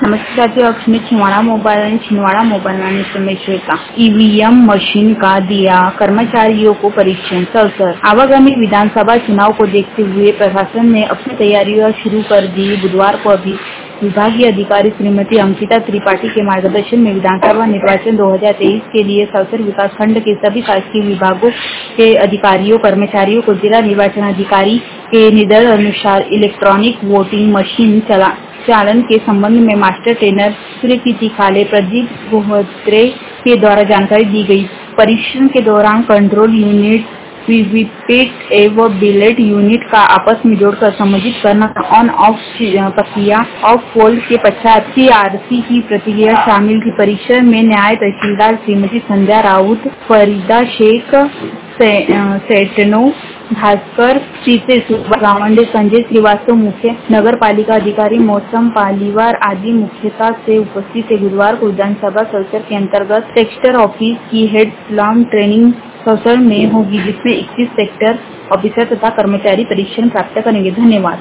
नमस्ते साथियों, आप सुनिए छिंदवाड़ा मोबाइल आणि छिंदवाड़ा मोबाइल में रमेश का ईवीएम मशीन का दिया कर्मचारियों को परीक्षण अवसर। आगामी विधानसभा चुनाव को देखते हुए प्रशासन ने अपनी तैयारियां शुरू कर दी। बुधवार को अभी विभागीय अधिकारी श्रीमती अंकिता त्रिपाठी के मार्गदर्शन में विधानसभा निर्वाचन 2023 के लिए सौसर विकास खंड के सभी शासकीय विभागों के अधिकारियों कर्मचारियों को जिला निर्वाचन अधिकारी के निर्देश अनुसार इलेक्ट्रॉनिक वोटिंग मशीन चालन के संबंध में मास्टर ट्रेनर सूर्यकीर्ति खाले प्रदीप गोहत्रे के द्वारा जानकारी दी गई। परीक्षण के दौरान कंट्रोल यूनिट, वीवीपैट एवं बिलेट यूनिट का आपस में जोड़कर संबंधित करना, ऑन ऑफ प्रक्रिया, ऑफ होल्ड के पश्चात सीआरसी की प्रतिक्रिया शामिल थी। परीक्षण में न्याय तहसीलदार श्रीमती संध्या राउत, फरीदा शेख, सेटनो भास्कर, सीते गावंडे, संजय श्रीवास्तव, मुख्य नगर पालिका अधिकारी मौसम पालीवार आदि मुख्यता से उपस्थित थे। बुधवार को विधानसभा सौसर के अंतर्गत सेक्टर ऑफिस की हेड स्लॉम ट्रेनिंग सौसर में होगी, जिसमें 21 सेक्टर ऑफिसर तथा कर्मचारी परीक्षण प्राप्त करेंगे। धन्यवाद।